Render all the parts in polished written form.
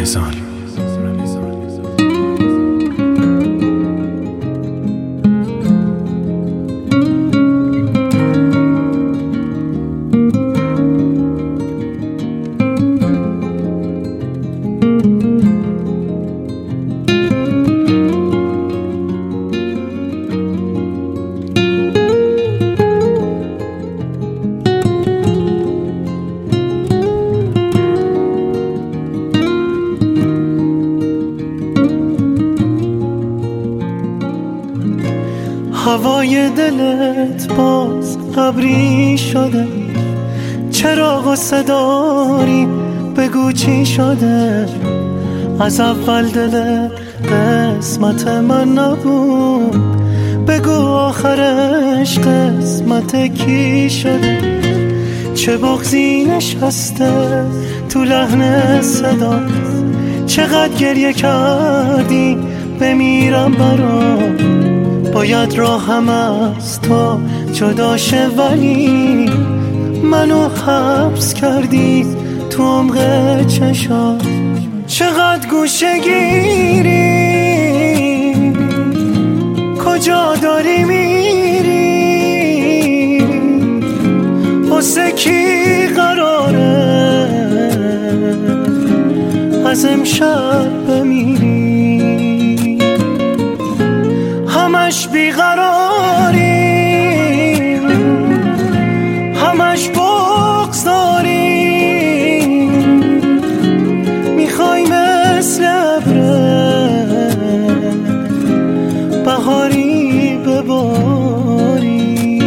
رمضان. هوای دلت باز ابری شده، چرا غصه داری؟ بگو چی شده؟ از اول دلت قسمت من نبود، بگو آخرش قسمت کی شده؟ چه بغضی نشسته تو لحن صدا، چقدر گریه کردی بمیرم برات. باید راهم از تو جدا شه، ولی منو حبس کردی تو عمق چشات. چقدر گوشه گیری، کجا داری میری؟ واسه کی قراره از امشب بمیری؟ همش بیقراری، همش بغض داری، میخوای مثل ابر بهاری بباری.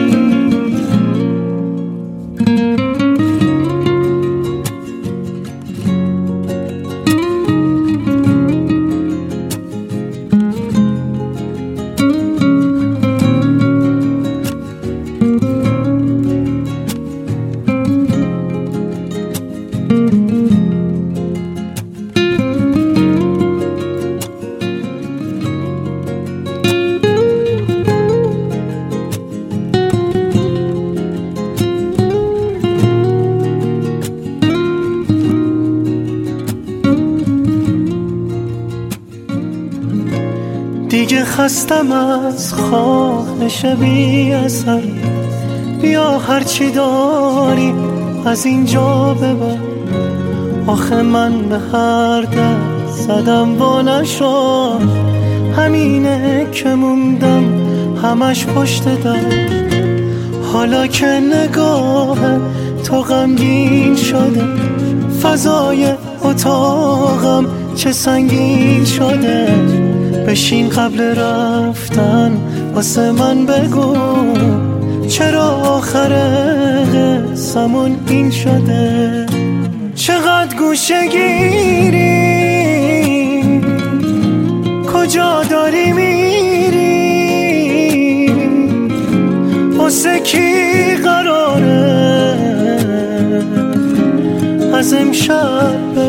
دیگه خستم از خواهش بی اثر، بیا هرچی داری از اینجا ببر. آخه من به هر دست زدم و نشد، همینه که موندم همش پشت در. حالا که نگاه تو غمگین شده، فضای اتاقم چه سنگین شده. بشین قبل رفتن واسه من بگو، چرا آخر قصمون این شده؟ چقدر گوشه گیری، کجا داری میری؟ واسه کی قراره از امشب